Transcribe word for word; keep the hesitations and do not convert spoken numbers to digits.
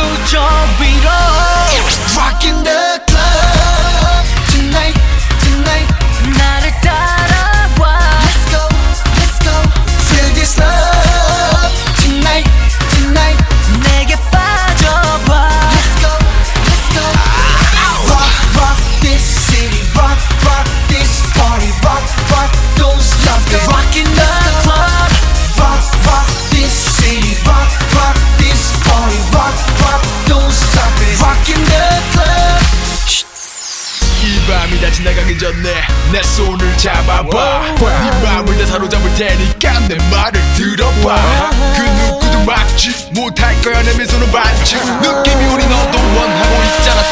저 위로 Rockin' the club tonight, tonight. 나를 따라와 Let's go, let's go. Feel this love tonight, tonight. 내게 빠져봐 Let's go, let's go. Rock, rock this city. Rock, rock this party. Rock, rock those love. Rockin' the club. Rock, rock this city. Rock, rock this party. Rock, rock those love. Rockin' the club. 이 밤이 다 지나가기 전에 내 손을 잡아봐. 이 맘을 다 사로잡을 테니까 내 말을 들어봐. 그 누구도 막지 못할 거야 내 미소는 반칙. 느낌이 우리 너도 원하고 있잖아.